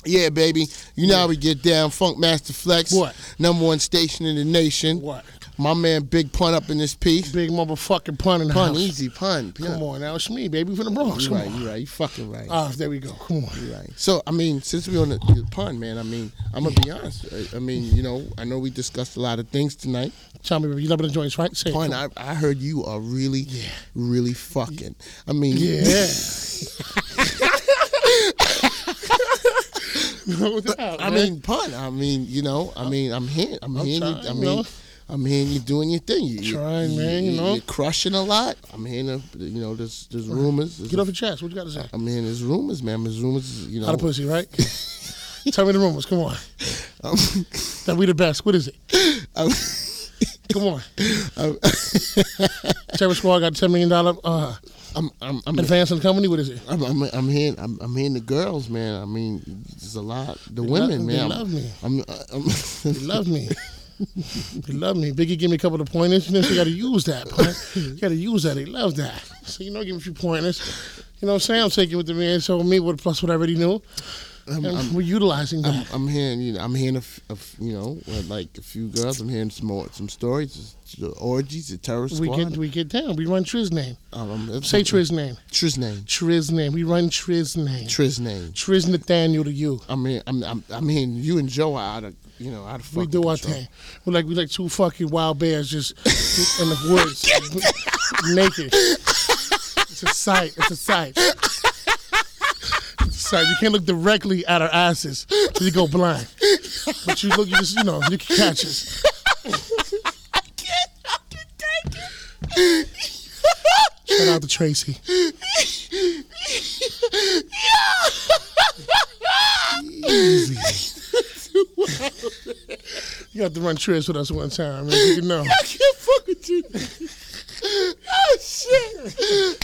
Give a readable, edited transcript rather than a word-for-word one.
Yeah, baby. You know how we get down. Funk Master Flex. What? #1 station in the nation. What? My man Big Pun up in this piece. Big motherfucking pun in the Pun, house. easy pun. Come on now, it's me, baby, from the Bronx. You Come right, on. you right. You fucking right. There we go. Come on. You right. So, I mean, since we're on the pun, man, I mean, I'm going to be honest. I mean, you know, I know we discussed a lot of things tonight. Tell me, baby, you loving the joints, right? Say Pun, it. I heard you are really, really fucking. I mean. Yeah. No doubt, I man. mean, Pun, I mean, you know, I mean, I'm hearing you, I'm hearing you doing your thing. Trying, man, you know. You're crushing a lot. I'm hearing, you know, there's rumors. Get off your chest. What you got to say? I'm hearing there's rumors, man. There's rumors, you know. How the pussy, right? Tell me the rumors. Come on. That we the best. What is it? Come on. Terror Squad got $10 million I'm advance in the company. What is it? I'm hearing the girls, man. I mean, there's a lot. The women, man. They love me. They love me. They love me. Biggie give me a couple of pointers. You know, you got to use that, man. You got to use that. They love that. So, you know, give me a few pointers. You know what I'm saying? I'm taking what the man told me, plus what I already knew. We're utilizing that. I'm hearing, you know, like a few girls. I'm hearing some stories, the orgies, the Terror Squad. We get down. We run Triz name. Say Triz name. Triz name. Triz name. We run Triz name. Triz name. Triz Nathaniel to you. I mean, I'm hearing you and Joe are out of fucking We do our control. thing. We like two fucking wild bears just in the woods, naked. It's a sight. It's a sight. You can't look directly at our asses till you go blind. But you can catch us. I can take it. Shout out to Tracy. Easy. You have to run Triz with us one time, man. You know. I can't fuck with you. Oh shit!